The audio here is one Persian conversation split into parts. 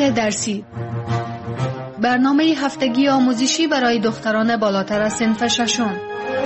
درسی، برنامه هفتگی آموزشی برای دختران بالاتر از صنف ششم.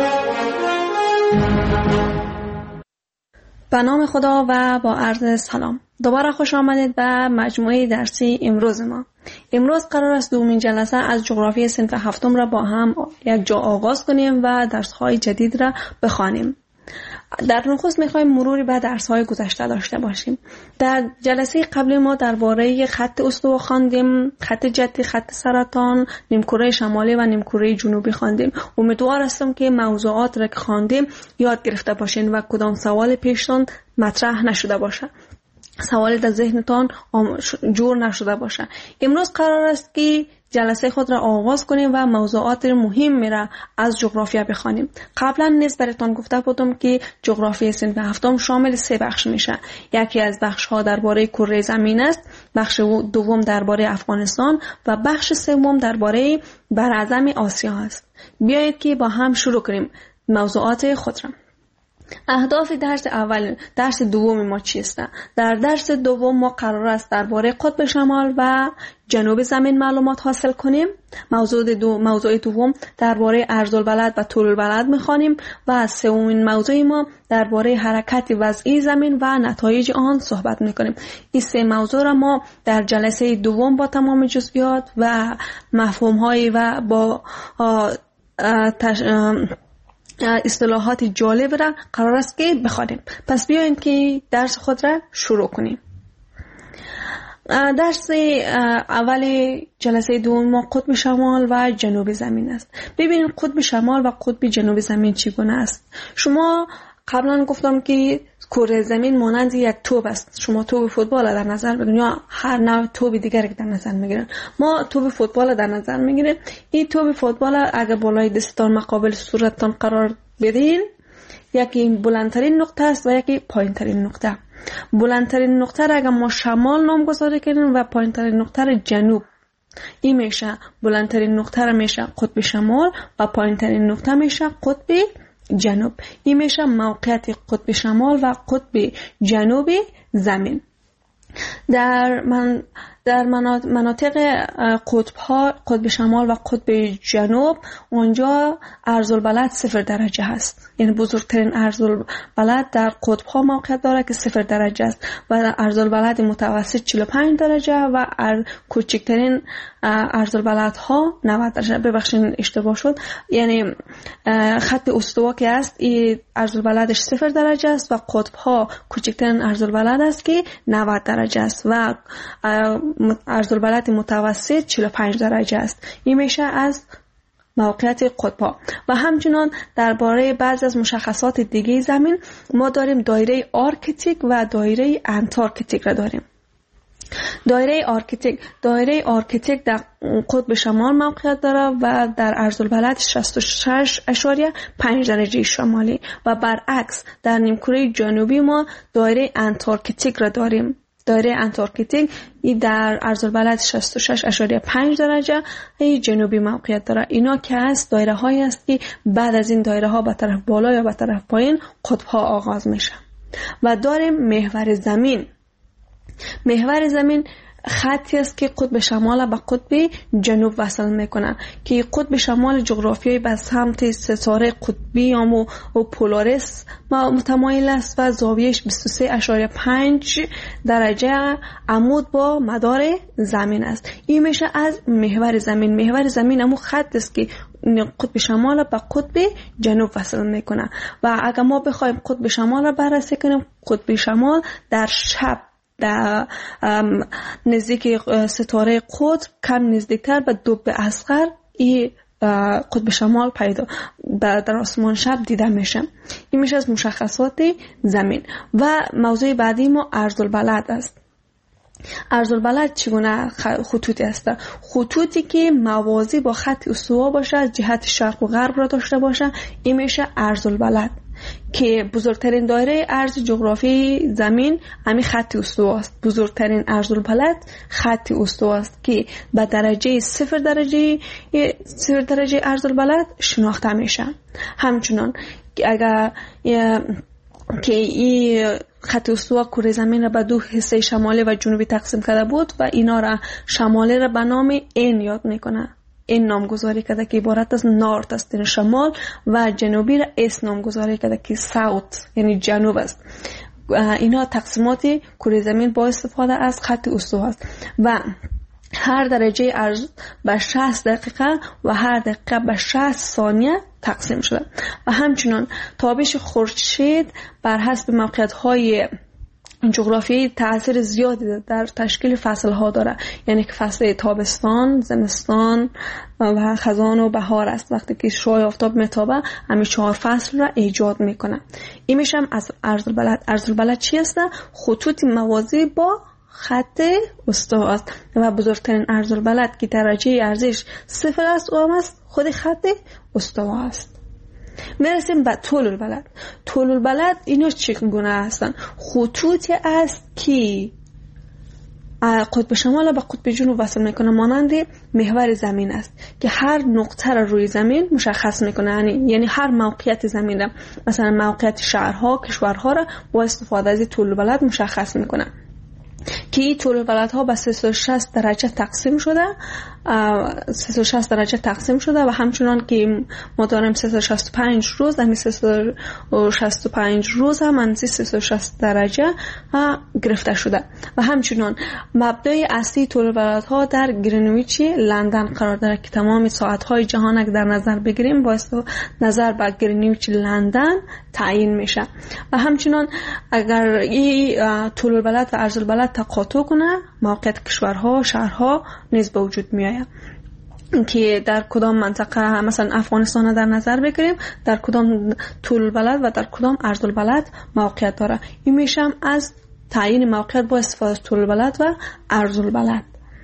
به نام خدا و با عرض سلام. دوباره خوش آمدید به مجموعه درسی امروز ما. امروز قرار است دومین جلسه از جغرافی صنف هفتم را با هم یک جا آغاز کنیم و درس‌های جدید را بخوانیم. در نخست می‌خوایم مروری به درس‌های گذشته داشته باشیم. در جلسه قبلی ما درباره خط استوا خواندیم، خط جدی، خط سرطان، نیمکره شمالی و نیمکره جنوبی خواندیم. امیدوار هستم که موضوعات را که خواندیم یاد گرفته باشین و کدام سوال پیشتان مطرح نشده باشه، سوالی در ذهنتان جور نشده باشه. امروز قرار است که جلسه خود را آغاز کنیم و موضوعات مهم را از جغرافیا بخوانیم. قبلا نیز براتون گفته بودم که جغرافی صنف هفتم شامل 3 بخش میشه. یکی از بخش ها درباره کره زمین است، بخش دوم درباره افغانستان و بخش سوم درباره براعظم آسیا است. بیایید که با هم شروع کنیم موضوعات خود را. اهداف درس دوم ما چیست؟ در درس دوم ما قرار است درباره قطب شمال و جنوب زمین معلومات حاصل کنیم. موضوع دوم درباره عرض البلد و طول البلد می‌خوانیم و سومین موضوع ما درباره حرکت وضعی زمین و نتایج آن صحبت می‌کنیم. این 3 موضوع را ما در جلسه دوم با تمام جزئیات و مفاهیم و با اصطلاحات جالب را قرار است که بخوانیم. پس بیاین که درس خود را شروع کنیم. درس اول جلسه دوم ما قطب شمال و جنوب زمین است. ببینید قطب شمال و قطب جنوب زمین چگونه است. شما قبلا گفتم که کره زمین مانند یک توپ است. شما توپ فوتبال در نظر بگیرید یا هر نوع توپ دیگری که در نظر میگیرن. ما توپ فوتبال در نظر میگیریم. این توپ فوتبال اگر بالای دستتان مقابل صورتتان قرار بدین، یکی بلندترین نقطه است و یکی پایینترین نقطه. بلندترین نقطه را اگر ما شمال نامگذاری کنیم و پایینترین نقطه را جنوب، این میشه بلندترین نقطه را میشه قطب شمال و پایینترین نقطه میشه قطب جنوب. این میشه موقعیت قطب شمال و قطب جنوب زمین. در مناطق قطب شمال و قطب جنوب اونجا عرض البلد 0 درجه هست. یعنی بزرگترین عرض البلد در قطب ها موقعیت داره که 0 درجه است و عرض البلد متوسط 45 درجه و کوچکترین عرض البلد ها 90 درجه. ببخشید اشتباه شد. یعنی خط استوا که است این عرض البلدش 0 درجه است و قطب ها کوچکترین عرض البلد است که 90 درجه است و عرض البلد متوسط 45 درجه است. این میشه از موقعیت قطب‌ها. و همچنان درباره بعضی از مشخصات دیگه زمین ما داریم دایره آرکتیک و دایره انتارکتیک را داریم. دایره آرکتیک در قطب شمال موقعیت داره و در عرض البلد 66.5 درجه شمالی و برعکس در نیمکره جنوبی ما دایره انتارکتیک را داریم. دایره انتارکتیک در عرض البلد 66.5 درجه جنوبی موقعیت داره. اینا که است دایره هایی است که بعد از این دایره ها به طرف بالا یا به طرف پایین قطب ها آغاز میشه. و داریم محور زمین. محور زمین خطی است که قطب شمال به قطب جنوب وصل میکنه که قطب شمال جغرافیایی به سمت ستاره قطبی و پولاریس متمایل است و زاویهش 23.5 درجه عمود با مدار زمین است. این میشه از محور زمین. محور زمین همون خط است که قطب شمال به قطب جنوب وصل میکنه و اگر ما بخوایم قطب شمال را بررسی کنیم، قطب شمال در شب در نزدیک ستاره قطب کم نزدیکتر به دوب اصغر این قطب شمال پیدا در آسمان شب دیده میشه. این میشه از مشخصات زمین. و موضوع بعدی ما عرض البلد است. عرض البلد چگونه خطوطی است؟ خطوطی که موازی با خط استوا باشه، از جهت شرق و غرب را داشته باشه، این میشه عرض البلد که بزرگترین دایره عرض جغرافی زمین همین خط استوا است. بزرگترین عرض البلد خط استوا است که به درجه 0 درجه عرض البلد شناخته میشه. همچنان اگر که این خط استوا کره زمین را به دو حصه شمالی و جنوبی تقسیم کرده بود و اینا را شمالی را به نام این یاد میکنه. این نامگذاری کرده که عبارت از نورت است یعنی شمال و جنوبی را اس نامگذاری کرده که ساوت یعنی جنوب است. اینا تقسیمات کره زمین با استفاده از خط استوا است و هر درجه عرض به 60 دقیقه و هر دقیقه به 60 ثانیه تقسیم شده و همچنین تابش خورشید بر حسب موقعیت‌های جغرافیایی تأثیر زیادی در تشکیل فصل‌ها داره. یعنی که فصل تابستان، زمستان و خزان و بهار است. وقتی که شعاع آفتاب میتابه همین 4 فصل را ایجاد میکنه. این میشه از عرض البلد. عرض البلد چی است؟ خطوط موازی با خط استوا است و بزرگترین عرض البلد که درجه ارزش 0 است و هم است خود خط استوا است. میرسیم به طول البلد. طول البلد اینا چگونه هستن؟ خطوطی است که قطب شمال و قطب جنوب وصل میکنه، مانند محور زمین است که هر نقطه را روی زمین مشخص میکنه. یعنی هر موقعیت زمین را، مثلا موقعیت شهرها، کشورها را با استفاده از طول البلد مشخص میکنه که این طول البلد ها به 360 درجه تقسیم شده. 360 درجه تقسیم شده و همچنان که ما داریم 365 روز، همین 365 روز هم از 360 درجه گرفته شده و همچنان مبدأ اصلی طول البلد ها در گرینویچ لندن قرار داره که تمام ساعت های جهان اگر در نظر بگیریم با نظر به گرینویچ لندن تعیین میشه و همچنان اگر این طول البلد و عرض البلد تقاطع کنه موقعیت کشورها، شهرها نیز به وجود میاد که در کدام منطقه، مثلا افغانستان در نظر بگیریم در کدام طول البلد و در کدام عرض البلد موقعیت داره. این میشم از تعیین موقعیت با استفاده از طول البلد و عرض البلد.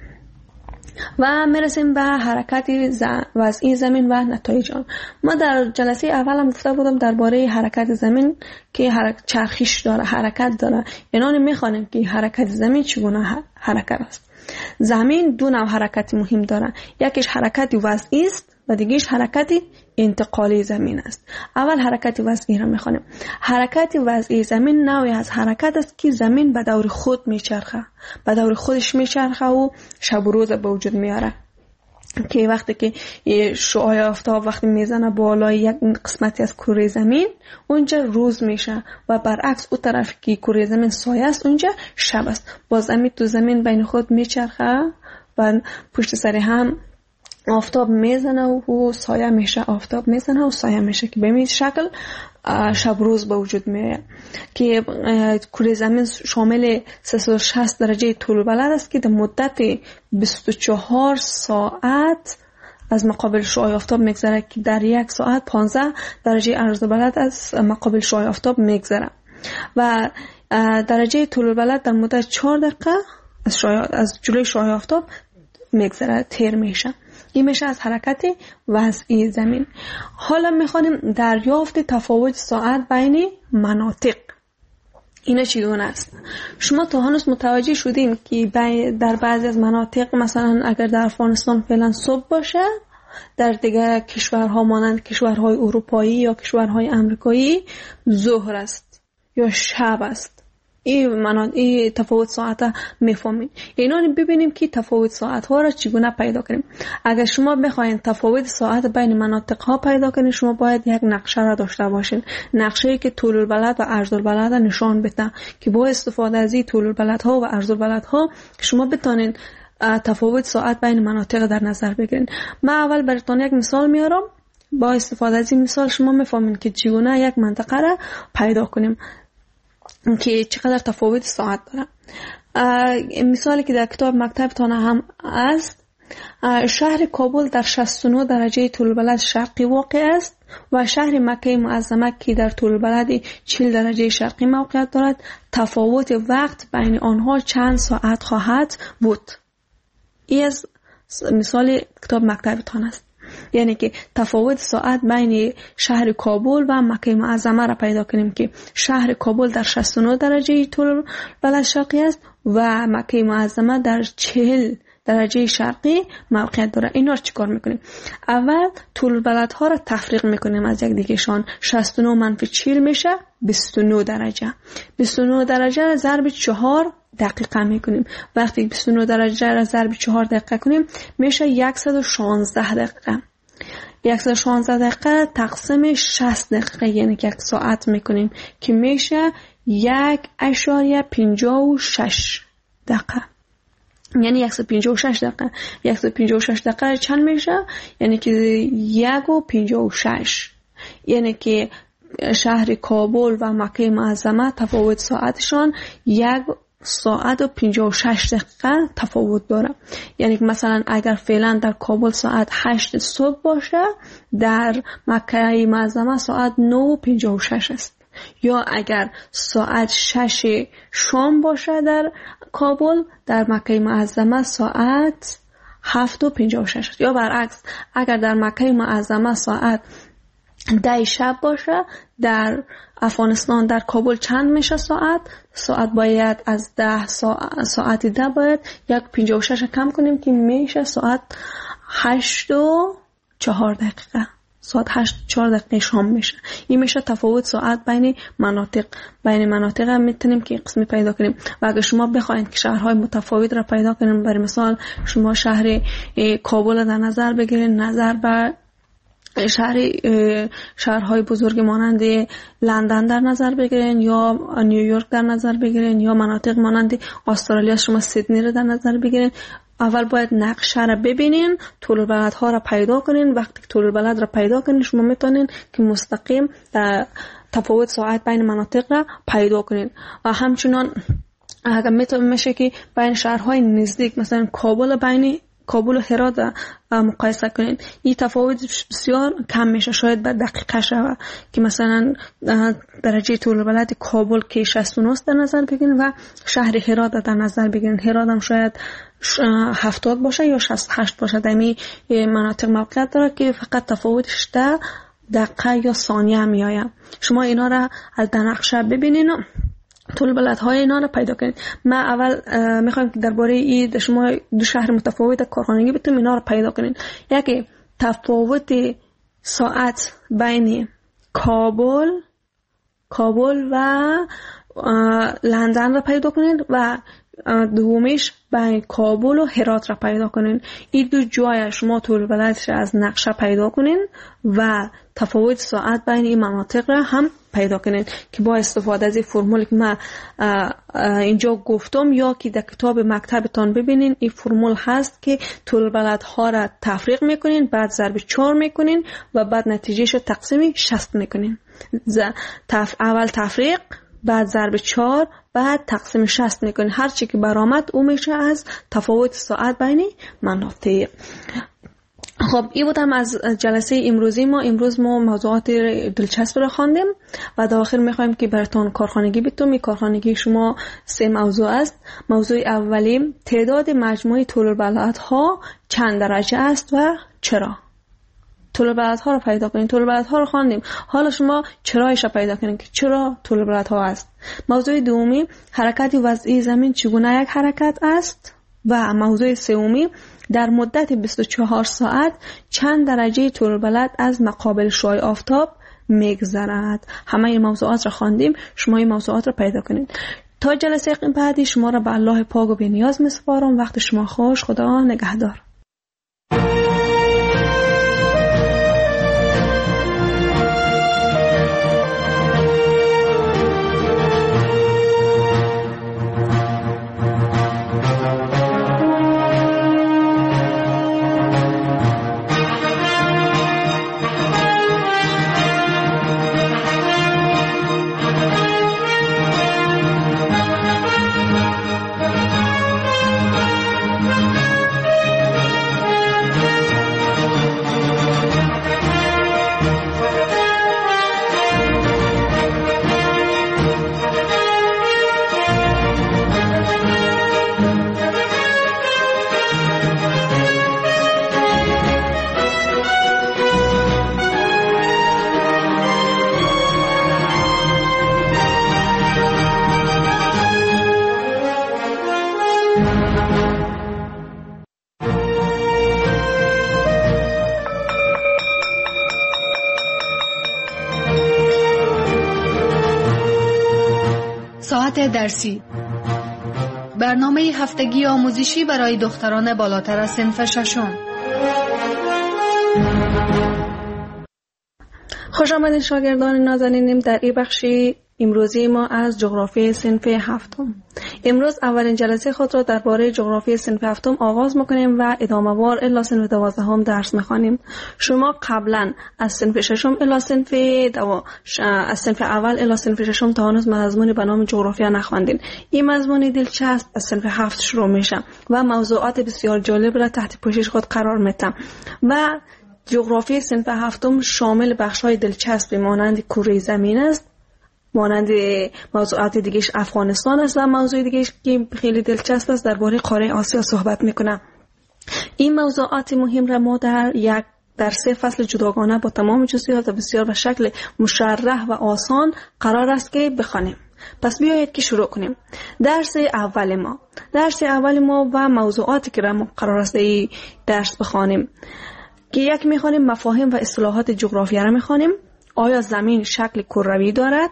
و میرسیم به حرکت وضعی زمین و نتایج آن. ما در جلسه اول هم گفته بودم درباره حرکت زمین که چرخش داره، حرکت داره. یعنی میخوانیم که حرکت زمین چگونه حرکت است. زمین دو نوع حرکت مهم داره. یکیش حرکت وضعی است و دیگهش حرکت انتقالی زمین است. اول حرکت وضعی را میخوانیم. حرکت وضعی زمین نوعی از حرکت است که زمین به دور خود میچرخه، به دور خودش میچرخه و شب و روز به وجود میاره. که وقتی که شعاع آفتاب وقتی میزنه بالای یک قسمتی از کره زمین اونجا روز میشه و برعکس اون طرف که کره زمین سایه است اونجا شب است. باز همین تو زمین بین خود میچرخه و پشت سر هم آفتاب میزنه و سایه میشه، آفتاب میزنه و سایه میشه که به این شکل شب روز به وجود میاد. که کره زمین شامل 360 درجه طول البلد است که در مدت 24 ساعت از مقابل شعاع آفتاب میگذره که در یک ساعت 15 درجه عرض البلد از مقابل شعاع آفتاب میگذره و درجه طول البلد در مدت 4 دقیقه از جلوی شعاع آفتاب میگذره، تیر میشه. این میشه از حرکت وضعی زمین. حالا میخوانیم دریافت تفاوت ساعت بین مناطق. اینا چگونه است؟ شما تا هنوز متوجه شدین که در بعضی از مناطق، مثلا اگر در افغانستان فعلا صبح باشه، در دیگر کشورها مانند کشورهای اروپایی یا کشورهای امریکایی ظهر است یا شب است. این تفاوت ساعت میفهمین. اینا ببینیم که تفاوت ساعت ها را چگونه پیدا کنیم. اگر شما بخواید تفاوت ساعت بین مناطق ها پیدا کنید، شما باید یک نقشه را داشته باشین، نقشه‌ای که طول البلد و عرض البلد نشان بده که با استفاده از طول البلد ها و عرض البلد ها شما بتونین تفاوت ساعت بین مناطق در نظر بگیرین. من اول براتون یک مثال میارم. با استفاده از این مثال شما میفهمین که چگونه یک منطقه را پیدا کنیم که چقدر تفاوت ساعت داره. مثالی که در کتاب مکتبتان هم است، شهر کابل در 69 درجه طول البلد شرقی واقع است و شهر مکه معظمه که در طول البلد 40 درجه شرقی موقعیت دارد. تفاوت وقت بین آنها چند ساعت خواهد بود. این از مثال کتاب مکتبتان است. یعنی که تفاوت ساعت بین شهر کابل و مکه معظمه را پیدا کنیم که شهر کابل در 69 درجه طول البلد شرقی است و مکه معظمه در 40 درجه شرقی موقعیت داره. اینا رو چیکار میکنیم؟ اول طول البلدها رو تفریق میکنیم از یک دیگهشان. 69 منفی 40 میشه 29 درجه. 29 درجه رو ضرب 4 دقیقه میکنیم. وقتی 29 درجه رو ضرب 4 دقیقه کنیم میشه 116 دقیقه. 116 دقیقه تقسیم 60 دقیقه یعنی که 1 ساعت میکنیم که میشه 1.56 دقیقه. یعنی 156 دقیقه. 156 دقیقه چند میشه؟ یعنی که 1.56. یعنی که شهر کابل و مکه معظمه تفاوت ساعتشان 1 ساعت و 56 دقیقه تفاوت داره. یعنی مثلا اگر فعلا در کابل ساعت 8 صبح باشه، در مکه معظمه ساعت 9:56 است. یا اگر ساعت 6 شام باشه در کابل، در مکه معظمه ساعت 7:56 است. یا برعکس اگر در مکه معظمه ساعت 10 شب باشه، در افغانستان در کابل چند میشه ساعت باید از 10 ساعت 10 باید 1.56 کم کنیم که میشه ساعت 8:04 دقیقه. ساعت 8:04 دقیقه شام میشه. این میشه تفاوت ساعت بین مناطق هم میتونیم که قسمی پیدا کنیم. و اگر شما بخواید که شهرهای متفاوت را پیدا کنیم، برای مثال شما شهر کابل در نظر بگیرید، نظر بر شهرهای بزرگ مانند لندن در نظر بگیرین یا نیویورک در نظر بگیرین یا مناطق مانند استرالیا شما سیدنی رو در نظر بگیرین. اول باید نقشه را ببینین، طول البلدها را پیدا کنین. وقتی که طول البلد را پیدا کنین شما میتونین که مستقیم تفاوت ساعت بین مناطق را پیدا کنین. و همچنان اگر میشه که بین شهرهای نزدیک مثلا کابل و هرات مقایسه کنین، این تفاوت بسیار کم میشه. شاید به دقیقه شود که مثلا درجه طول البلد کابل که 69 در نظر بگیرین و شهر هرات در نظر بگیرین. هرات هم شاید 70 باشه یا 68 باشه. در این مناطق موقعیت داره که فقط تفاوتش در دقیقه یا ثانیه میآید. شما اینا را از نقشه ببینین و طول البلدهای اینا رو پیدا کنید. ما اول میخوایم که درباره این شما دو شهر متفاوت کارخانگی بتونیم اینا رو پیدا کنید. یکی تفاوت ساعت بین کابل و لندن رو پیدا کنید و دومیش بین کابل و هرات را پیدا کنین. این دو جای شما طول البلدش از نقشه پیدا کنین و تفاوت ساعت بین این مناطق را هم پیدا کنین که با استفاده از این فرمولی که من اینجا گفتم یا که در کتاب مکتبتان ببینین، این فرمول هست که طول البلدها را تفریق میکنین، بعد ضرب 4 میکنین و بعد نتیجهش رو تقسیم 60 میکنین. اول تفریق، بعد ضرب 4، بعد تقسیم 60 میکنین. هر چی که برآمد او میشه از تفاوت ساعت بین مناطق. خب این بودم از جلسه امروزی ما. امروز ما موضوعات دلچسب را خواندیم و در آخر میخوایم که براتون کارخانگی بتونیم. کارخانگی شما 3 موضوع است. موضوع اولی تعداد مجموعی طول البلدها چند درجه است و چرا. طول البلدها رو پیدا کنید. طول البلدها رو خواندیم، حالا شما چرایش رو پیدا کنید که چرا طول البلدها است. موضوع دومی حرکت وضعی زمین چگونه یک حرکت است. و موضوع سومی در مدت 24 ساعت چند درجه طول البلد از مقابل شعاع آفتاب میگذرد. همه این موضوعات را خواندیم، شما این موضوعات را پیدا کنید. تا جلسه بعدی شما را به الله پاک و بی‌نیاز می‌سپارم. وقت شما خوش. خدا نگهدار. موضوعات درسی. برنامه هفتگی آموزشی برای دختران بالاتر از صنف ششم. خوش آمدید شاگردان نازنینم در این بخشی امروزی ما از جغرافی صنف هفتم. امروز اولین جلسه خود را درباره جغرافی صنف هفتم آغاز می‌کنیم و ادامه‌وار الی صنف 12 درس می‌خوانیم. شما قبلا از صنف ششم الی صنف از صنف اول الی صنف ششم تا هنوز مضمون به نام جغرافیا نخواندین. این مضمون دلچسب از صنف 7 شروع میشه و موضوعات بسیار جالب را تحت پوشش خود قرار میده و جغرافی صنف هفتم شامل بخش‌های دلچسبی مانند کره زمین است، مانند موضوعات دیگهش افغانستان است و موضوع دیگهش که خیلی دلچسب است درباره قاره آسیا صحبت میکنم. این موضوعات مهم را ما در 3 فصل جداگانه با تمام جزئیات بسیار به شکل مشرح و آسان قرار است که بخوانیم. پس بیایید که شروع کنیم. درس اول ما و موضوعاتی که ما قرار است این درس بخوانیم که یک میخوانیم مفاهیم و اصطلاحات جغرافیا را میخوانیم. آیا زمین شکل کروی دارد؟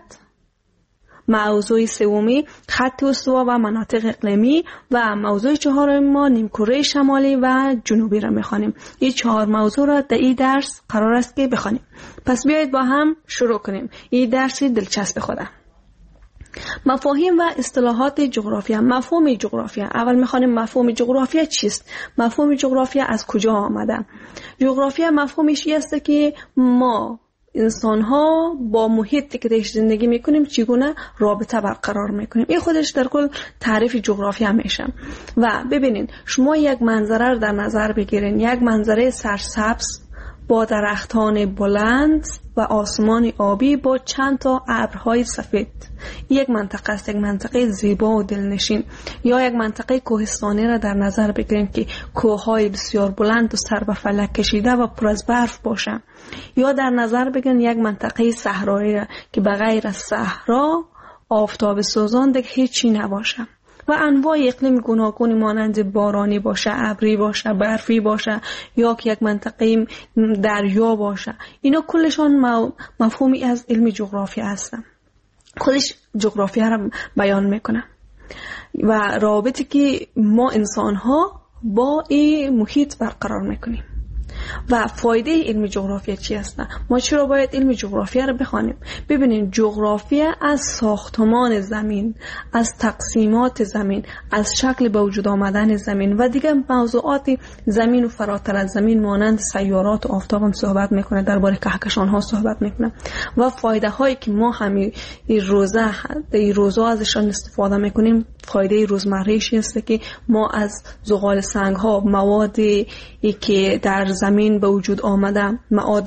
موضوع سومی خط استوا و مناطق اقلیمی و موضوع چهارم ما نیمکره شمالی و جنوبی را میخوانیم. این 4 موضوع را در این درس قرار است که بخوانیم. پس بیایید با هم شروع کنیم. این درس دلچسب خوده. مفاهیم و اصطلاحات جغرافیا. مفهوم جغرافیا. اول میخوانیم مفهوم جغرافیا چیست؟ مفهوم جغرافیا از کجا آمده؟ جغرافیا مفهومش این است که ما انسان ها با محیطی که درش زندگی میکنیم چگونه رابطه برقرار میکنیم. این خودش در کل تعریف جغرافیا میشه. و ببینین شما یک منظره رو در نظر بگیرین، یک منظره سرسبز با درختان بلند و آسمان آبی با چند تا ابرهای سفید. یک منطقه است، یک منطقه زیبا و دلنشین. یا یک منطقه کوهستانی را در نظر بگیریم که کوههای بسیار بلند و سر به فلک کشیده و پر از برف باشه. یا در نظر بگیریم یک منطقه صحرایی را که بغیر از صحرا آفتاب سوزان دیگه هیچی نباشه و انواع اقلیم گوناگونی مانند بارانی باشه، ابری باشه، برفی باشه یا که یک منطقه دریا باشه. اینا کلشان مفهومی از علم جغرافیا هستن. خودش جغرافیا را بیان میکنه و رابطی که ما انسان ها با این محیط برقرار میکنیم. و فایده علم جغرافیا چی است؟ ما چرا باید علم جغرافیا رو بخوانیم؟ ببینید جغرافیا از ساختمان زمین، از تقسیمات زمین، از شکل به وجود آمدن زمین و دیگه موضوعات زمین و فراتر از زمین مانند سیارات و آفتاب هم صحبت میکنه، درباره کهکشان ها صحبت میکنه و فایده هایی که ما همین روزه ازشان استفاده میکنیم. فایده روزمره‌ایش است که ما از زغال سنگ ها، موادی که در زمین به وجود آمده،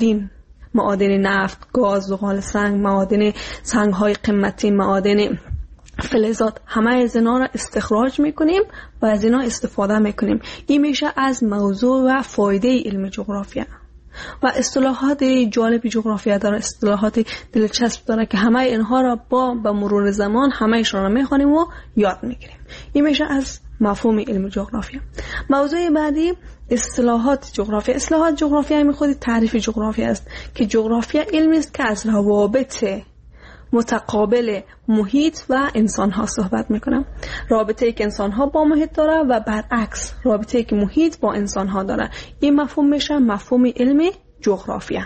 معادن نفت، گاز، زغال سنگ، معادن سنگ های قیمتی، معادن فلزات، همه از اینا را استخراج میکنیم و از اینا استفاده میکنیم. این میشه از موضوع و فایده علم جغرافیا. و اصطلاحات جالب جغرافیا داره، اصطلاحات دلچسب داره که همه اینها را به مرور زمان همه‌شون را میخوانیم و یاد میگیریم. این میشه از مفهوم علم جغرافیا. موضوع بعدی اصطلاحات جغرافیا. اصطلاحات جغرافیا همین خود تعریف جغرافیا است که جغرافیا علمی است که از روابط متقابل محیط و انسان ها صحبت میکنم. رابطه ای که انسان ها با محیط داره و برعکس رابطه ای که محیط با انسان ها داره. این مفهوم میشه مفهوم علم جغرافیا.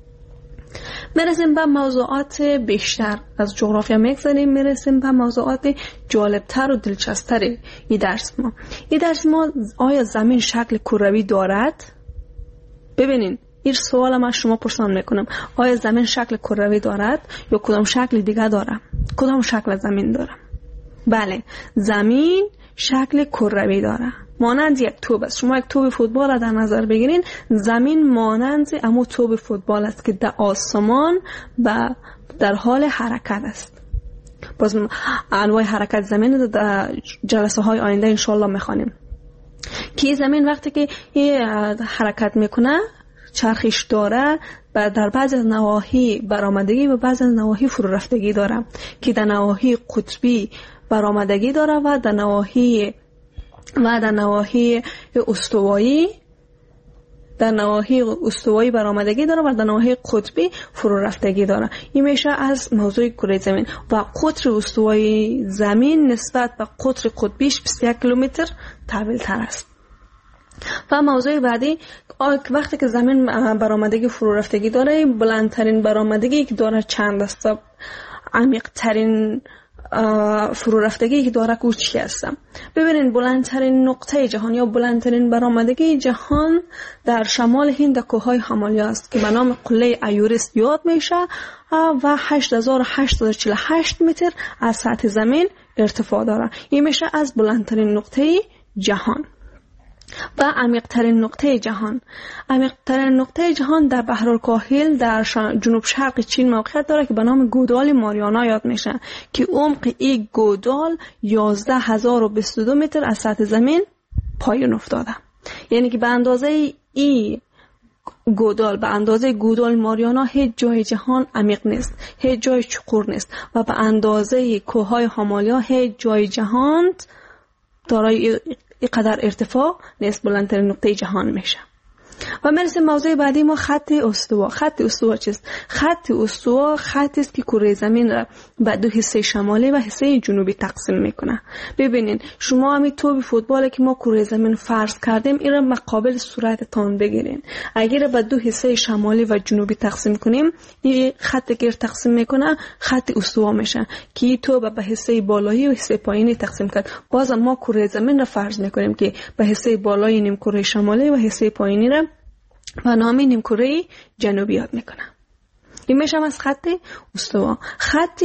میرسیم به موضوعات بیشتر از جغرافیا میگذاریم، میرسیم به موضوعات جالبتر و دلچسبتر این درس ما. آیا زمین شکل کروی دارد؟ ببینین این سوال من شما پرسان میکنم. آیا زمین شکل کروی دارد یا کدام شکل دیگه داره؟ کدام شکل زمین داره؟ بله، زمین شکل کروی داره، مانند یک توپ است. شما یک توپ فوتبال را در نظر بگیرین، زمین مانند اما توپ فوتبال است که در آسمان و در حال حرکت است. باز انواع حرکت زمین در جلسه های آینده انشالله میخوانیم که زمین وقتی که حرکت میکنه چرخش داره و در بعض از نواحی برآمدگی و بعض از نواحی فرو رفتگی داره که در نواحی قطبی برآمدگی داره و در نواحی استوایی در نواحی استوایی برآمدگی داره و در نواحی قطبی فرو رفتگی داره. این میشه از موضوع کره زمین. و قطر استوایی زمین نسبت به قطر قطبیش 21 کیلومتر طویل تر است. و موضوع بعدی وقتی که زمین برآمدگی فرو رفتگی داره، بلندترین برآمدگی که داره چند است؟ عمیق ترین فرو رفتگی که داره که چی هستم؟ ببینید بلندترین نقطه جهان یا بلندترین برآمدگی جهان در شمال هند کوههای همالیا است که به نام قله ایورست یاد میشه و 8848 متر از سطح زمین ارتفاع داره. این میشه از بلندترین نقطه جهان. و عمیق‌ترین نقطه جهان در بحرالکاهل در جنوب شرق چین موقعیت داره که به نام گودال ماریانا یاد میشه که عمق این گودال 11022 متر از سطح زمین پایین افتاده. یعنی که به اندازه این گودال، به اندازه گودال ماریانا هیچ جای جهان عمیق نیست، هیچ جای چقور نیست و به اندازه کوههای هامالیا هیچ جای جهان دارای اینقدر ارتفاع نیست. بلندترین نقطه جهان میشه. و میرسیم موضوع بعدی ما خط استوا. خط استوا چیست؟ خط استوا خطی است که کره زمین را به دو حصه شمالی و حصه جنوبی تقسیم میکنه. ببینین شما همین توپ فوتبال که ما کره زمین فرض کردیم این را مقابل صورتتان بگیرین. اگر به دو حصه شمالی و جنوبی تقسیم کنیم این خطی که تقسیم میکنه خط استوا میشه که تو به حصه بالایی و حصه پایینی تقسیم کرد. باز ما کره زمین را فرض میکنیم که به حصه بالایی نیم کره شمالی و حصه پایینی را و نام نیمکره جنوبی یاد میکنه. این میشه از خط استوا. خط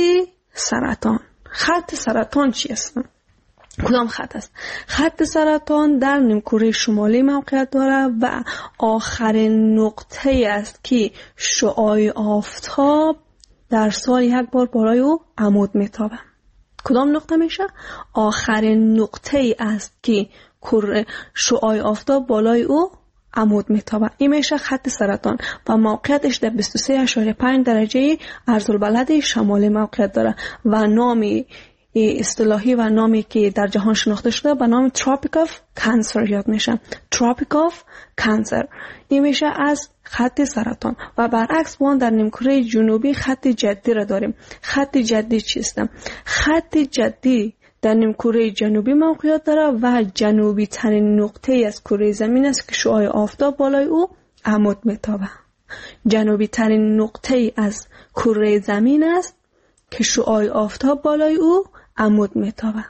سرطان چی است؟ کدام خط است؟ خط سرطان در نیمکره شمالی موقعیت داره و آخرین نقطه است که شعاع آفتاب در سال یک بار بالای او عمود میتابه. کدام نقطه میشه؟ آخرین نقطه است که شعاع آفتاب بالای او عمود میتابه. این میشه خط سرطان و موقعیتش در 23.5 درجه عرض‌البلد شمالی موقعیت داره و نامی اصطلاحی و نامی که در جهان شناخته شده به نام Tropic of Cancer یاد میشه. Tropic of Cancer. این میشه از خط سرطان. و برعکس ما در نیمکره جنوبی خط جدی را داریم. خط جدی چیست؟ خط جدی در نیمکره جنوبی موقعیت داره و جنوبی ترین نقطه از کره زمین است که شعاع آفتاب بالای او عمود میتابه. جنوبی ترین نقطه از کره زمین است که شعاع آفتاب بالای او عمود میتابه.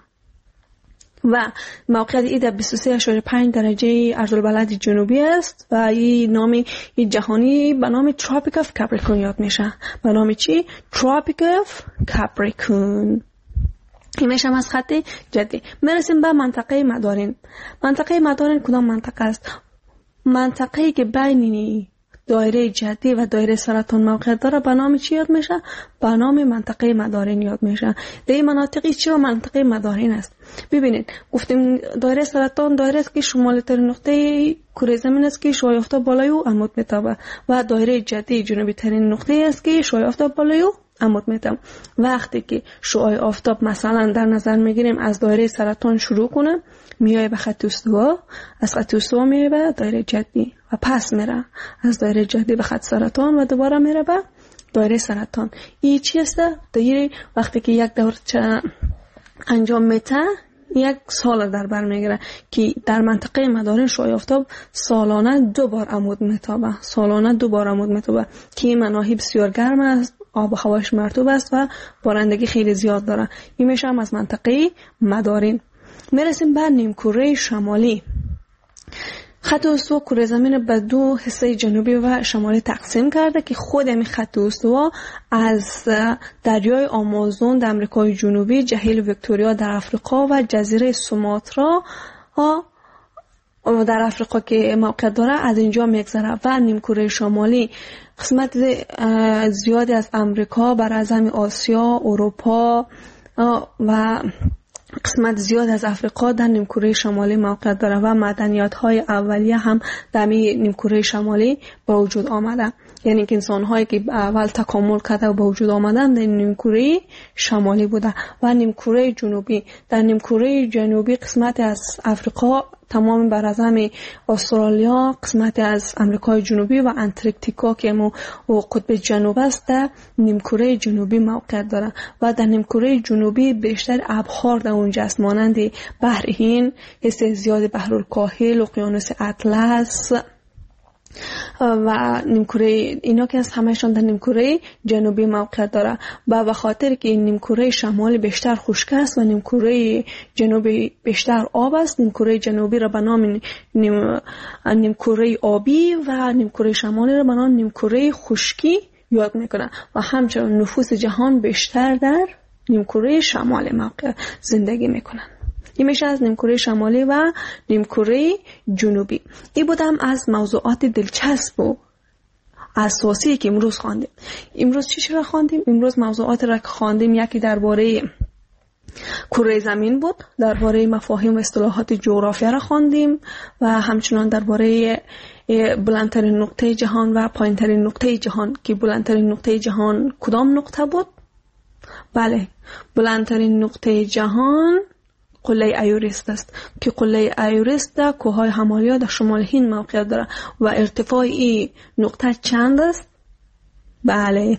و موقعیت ای در 23.5 درجه عرض‌البلد جنوبی است و این نامی جهانی به نام Tropic of Capricorn یاد میشه. به نام چی؟ Tropic of Capricorn. این میشه از خط جدی. میرسیم به منطقه مدارین. منطقه مدارین کدام منطقه است؟ منطقه‌ای که بین دایره جدی و دایره سرطان موقعیت داره به نام چی یاد میشه؟ به نام منطقه مدارین یاد میشه. در این مناطقی چرا منطقه مدارین است؟ ببینید گفتیم دایره سرطان دایره است که شمالی ترین نقطه کره زمین است که شعاع آفتاب بالای او عمود میتابه و دایره جدی جنوبی ترین نقطه است که شعاع آفتاب بالای او عمود میتابه. وقتی که شعاع آفتاب مثلا در نظر میگیریم از دایره سرطان شروع کنه میای به خط استوا، از خط استوا میای به دایره جدی و پس میره از دایره جدی به خط سرطان و دوباره میره به دایره سرطان. این چی است؟ دایره وقتی که یک دور انجام میده یک سال در بر میگیره که در منطقه مدارین شعاع آفتاب سالانه 2 بار عمود میتابه. سالانه 2 بار عمود میتابه که این مناحی بسیار گرم است، آب و هواش مرطوب است و بارندگی خیلی زیاد داره. این میشه هم از منطقه مدارین. میرسیم به نیمکره شمالی. خط استوا کره زمین به 2 حصه جنوبی و شمالی تقسیم کرده که خود همین خط استوا از دریای آمازون در امریکای جنوبی، جهیل ویکتوریا در افریقا و جزیره سوماترا در افریقا که موقعیت داره از اینجا میگذره و نیمکره شمالی قسمت زیادی از امریکا، براعظم آسیا، اروپا و قسمت زیاد از افریقا در نیمکره شمالی موقعیت داره و مدنیت‌های اولیه هم در نیمکره شمالی به وجود آمده. یعنی که انسان‌هایی که اول تکامل کرده و به وجود آمدن در نیمکره شمالی بوده. و نیمکره جنوبی، در نیمکره جنوبی قسمت از افریقا تمام براعظم استرالیا، قسمت از امریکای جنوبی و انتارکتیکا که و قطب جنوب است در نیمکره جنوبی موقعیت دارد و در نیمکره جنوبی بیشتر ابحار در اونجا است، مانند بحر هند، حصه زیاد بحرالکاهل، اقیانوس اطلس و نیمکره اینا که از همهشان در نیمکره جنوبی موقعیت داره و به خاطر که این نیمکره شمالی بیشتر خشک است و نیمکره جنوبی بیشتر آب است، نیمکره جنوبی را به نام نیمکره آبی و نیمکره شمالی را به نام نیمکره خشکی یاد میکنه و همچنین نفوس جهان بیشتر در نیمکره شمالی زندگی میکنن. این میشه از نیمکره شمالی و نیمکره جنوبی. این بودم از موضوعات دلچسب و اساسی که امروز خواندیم. امروز چی را خواندیم؟ امروز موضوعات را که خواندیم یکی درباره کره زمین بود، درباره مفاهیم و اصطلاحات جغرافیا را خواندیم و همچنان درباره بلندترین نقطه جهان و پایینترین نقطه جهان که بلندترین نقطه جهان کدام نقطه بود؟ بله، بلندترین نقطه جهان قله ایورست است که قله ایورست در کوههای همالیا در شمال هند موقعیت دارد و ارتفاع این نقطه چند است؟ بله،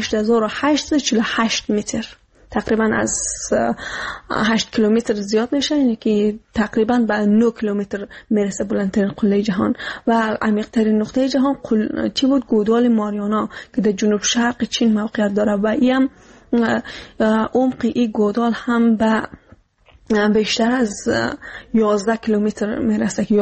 8848 متر، تقریبا از 8 کیلومتر زیاد میشه، یعنی که تقریبا به 9 کیلومتر میرسه بلندترین قله جهان. و عمیق‌ترین نقطه جهان چی بود؟ گودال ماریانا که در جنوب شرق چین موقعیت داره و این عمق این گودال هم به بیشتر از 11 کیلومتر میرسه که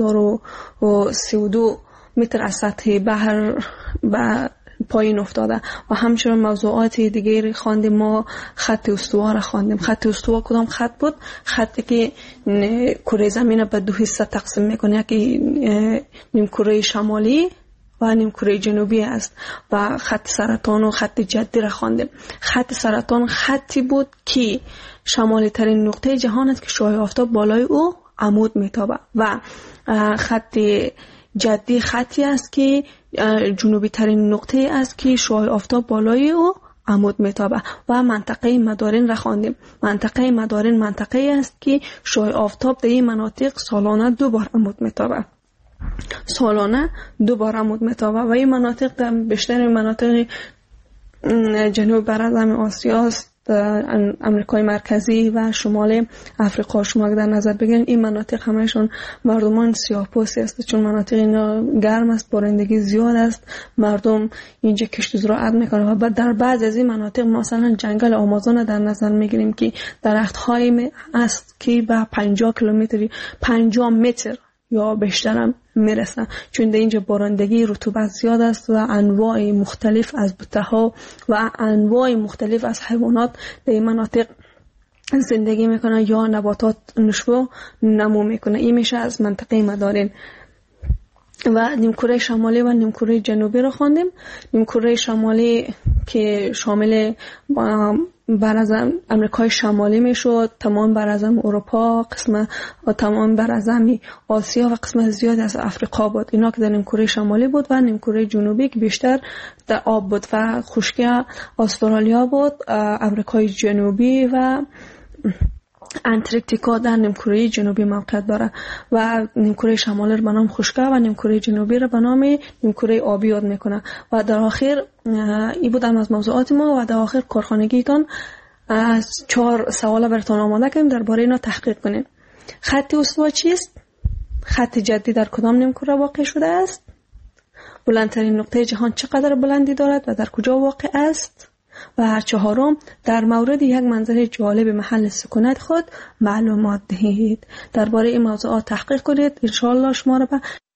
11032 متر از سطح بحر به پایین افتاده. و همچنین موضوعات دیگری خواندیم. ما خط استوا را خواندیم. خط استوا کدام خط بود؟ خطی که کره زمین به دو حصه تقسیم میکنه، یکی نیمکره شمالی و نیمکره جنوبی است. و خط سرطان و خط جدی را خواندیم. خط سرطان خطی بود که شمالی ترین نقطه جهان است که شعاع آفتاب بالای او عمود میتابه و خط جدی خطی است که جنوبی ترین نقطه است که شعاع آفتاب بالای او عمود میتابه. و منطقه مدارین را خواندیم. منطقه مدارین منطقه است که شعاع آفتاب در این مناطق سالانه 2 بار عمود میتابه. سالانه 2 بار عمود میتابه و این مناطق در بیشتر مناطق جنوب براعظم آسیا است، امریکای مرکزی و شمال افریقا. شما در نظر بگیرید این مناطق همهشون مردمان سیاه‌پوستی است، چون مناطق اینا گرم است، بارندگی زیاد است، مردم اینجا کشت و زراعت میکنن. و در بعض از این مناطق مثلا جنگل آمازون در نظر میگیریم که درخت‌های است که به 50 کیلومتر 50 متر یا بیشتر هم میرسن، چون در اینجا بارندگی رطوبت زیاد است و انواع مختلف از بوته‌ها و انواع مختلف از حیوانات در این مناطق زندگی میکنن یا نباتات نشو نمو میکنه. این میشه از منطقه مدارین. و نیمکره شمالی و نیمکره جنوبی رو خواندیم. نیمکره شمالی که شامل براعظم امریکای شمالی میشد، تمام براعظم اروپا، تمام براعظم آسیا و قسمت زیادی از افریقا بود. اینا که در نیمکره شمالی بود. و نیمکره جنوبی که بیشتر در آب بود و خشکی استرالیا بود، امریکای جنوبی و انتارکتیکا در نیمکره جنوبی موقعیت داره. و نیمکره شمالی رو به نام خشکی و نیمکره جنوبی رو به نام نیمکره آبی یاد میکنه. و در آخر این بود از موضوعات ما. و در آخر کارخانگیتان از 4 سوال براتون آماده کردیم، درباره اینا تحقیق کنیم. خط استوا چیست؟ خط جدی در کدام نیمکره واقع شده است؟ بلندترین نقطه جهان چقدر بلندی دارد و در کجا واقع است؟ و 4 در مورد یک منظره جالب محل سکونت خود معلومات دهید. درباره این موضوعات تحقیق کنید. ان شاء الله شما را به